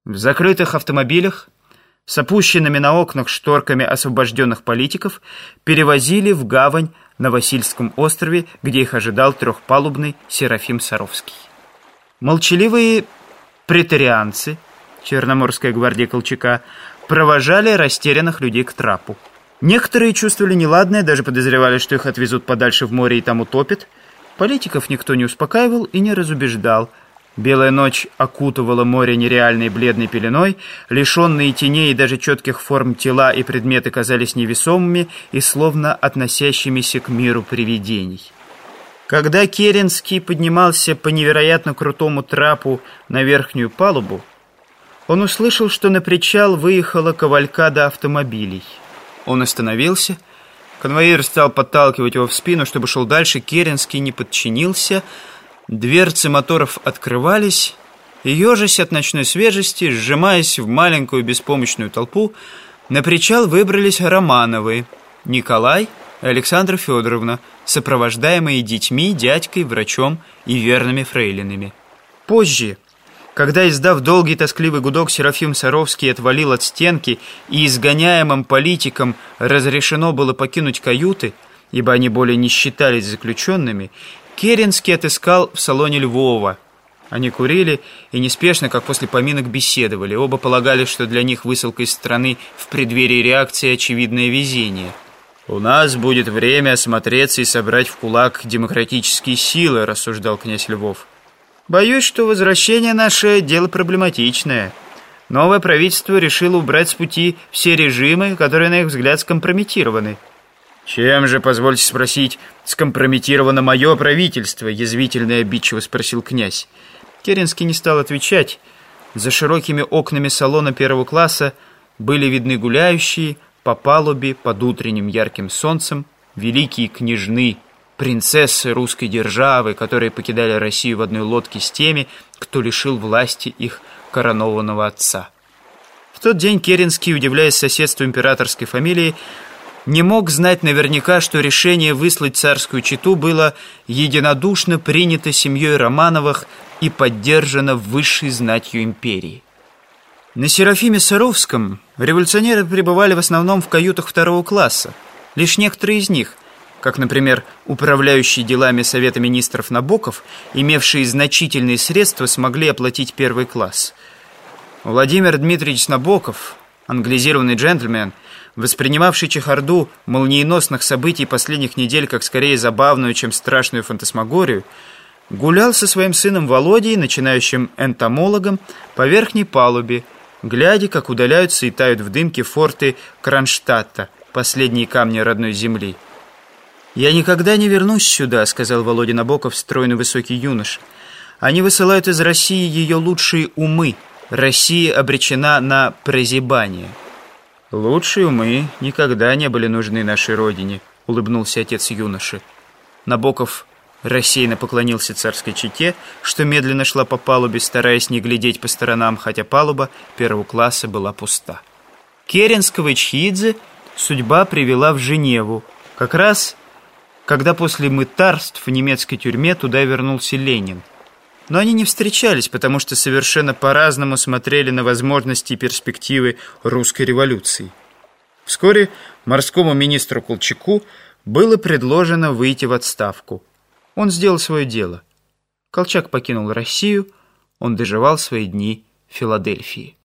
В закрытых автомобилях с опущенными на окнах шторками освобожденных политиков перевозили в гавань на Васильском острове, где их ожидал трехпалубный Серафим Саровский. Молчаливые претарианцы, Черноморская гвардия Колчака, провожали растерянных людей к трапу. Некоторые чувствовали неладное, даже подозревали, что их отвезут подальше в море и там утопят. Политиков никто не успокаивал и не разубеждал. Белая ночь окутывала море нереальной бледной пеленой, лишенные теней и даже четких форм тела и предметы казались невесомыми и словно относящимися к миру привидений. Когда Керенский поднимался по невероятно крутому трапу на верхнюю палубу, он услышал, что на причал выехала кавалькада автомобилей. Он остановился, конвоир стал подталкивать его в спину, чтобы шел дальше. Керенский не подчинился. Дверцы моторов открывались, и, ежась от ночной свежести, сжимаясь в маленькую беспомощную толпу, на причал выбрались Романовы, Николай и Александра Федоровна, сопровождаемые детьми, дядькой, врачом и верными фрейлинами. Позже, когда, издав долгий тоскливый гудок, Серафим Саровский отвалил от стенки и изгоняемым политикам разрешено было покинуть каюты, ибо они более не считались заключенными, Керенский отыскал в салоне Львова. Они курили и неспешно, как после поминок, беседовали. Оба полагали, что для них высылка из страны в преддверии реакции — очевидное везение. «У нас будет время осмотреться и собрать в кулак демократические силы», — рассуждал князь Львов. «Боюсь, что возвращение наше — дело проблематичное. Новое правительство решило убрать с пути все режимы, которые, на их взгляд, скомпрометированы». «Чем же, позвольте спросить, скомпрометировано мое правительство?» — язвительно и обидчиво спросил князь. Керенский не стал отвечать. За широкими окнами салона первого класса были видны гуляющие по палубе под утренним ярким солнцем великие княжны, принцессы русской державы, которые покидали Россию в одной лодке с теми, кто лишил власти их коронованного отца. В тот день Керенский, удивляясь соседству императорской фамилии, не мог знать наверняка, что решение выслать царскую чету было единодушно принято семьей Романовых и поддержано высшей знатью империи. На Серафиме Саровском революционеры пребывали в основном в каютах второго класса. Лишь некоторые из них, как, например, управляющий делами Совета министров Набоков, имевшие значительные средства, смогли оплатить первый класс. Владимир Дмитриевич Набоков, англизированный джентльмен, воспринимавший чехарду молниеносных событий последних недель как скорее забавную, чем страшную фантасмагорию, гулял со своим сыном Володей, начинающим энтомологом, по верхней палубе, глядя, как удаляются и тают в дымке форты Кронштадта, последние камни родной земли. «Я никогда не вернусь сюда», — сказал Володя Набоков, стройный высокий юноша. «Они высылают из России ее лучшие умы. Россия обречена на прозябание». «Лучшие умы никогда не были нужны нашей родине», — улыбнулся отец юноши. Набоков рассеянно поклонился царской чете, что медленно шла по палубе, стараясь не глядеть по сторонам, хотя палуба первого класса была пуста. Керенского и Чхидзе судьба привела в Женеву, как раз когда после мытарств в немецкой тюрьме туда вернулся Ленин. Но они не встречались, потому что совершенно по-разному смотрели на возможности и перспективы русской революции. Вскоре морскому министру Колчаку было предложено выйти в отставку. Он сделал свое дело. Колчак покинул Россию, он доживал свои дни в Филадельфии.